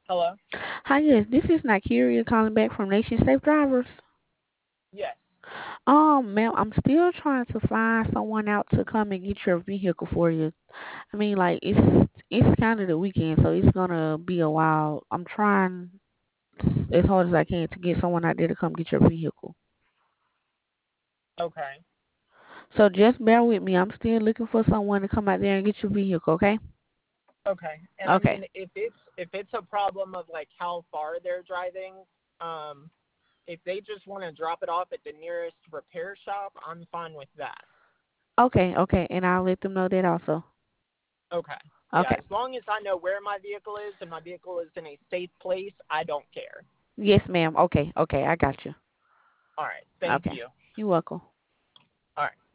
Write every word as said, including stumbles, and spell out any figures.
Hello? Hi, yes, this is Nigeria calling back from Nation Safe Drivers. Yes. Um, ma'am, I'm still trying to find someone out to come and get your vehicle for you. I mean, like it's it's kind of the weekend, so it's gonna be a while. I'm trying as hard as I can to get someone out there to come get your vehicle. Okay. So just bear with me. I'm still looking for someone to come out there and get your vehicle. Okay? Okay. And I Okay. mean, if it's if it's a problem of like how far they're driving, um, if they just want to drop it off at the nearest repair shop, I'm fine with that. Okay. Okay. And I'll let them know that also. Okay. Yeah, Okay. as long as I know where my vehicle is and my vehicle is in a safe place, I don't care. Yes, ma'am. Okay. Okay. I got you. All right. Thank Okay. you. You're welcome. All right.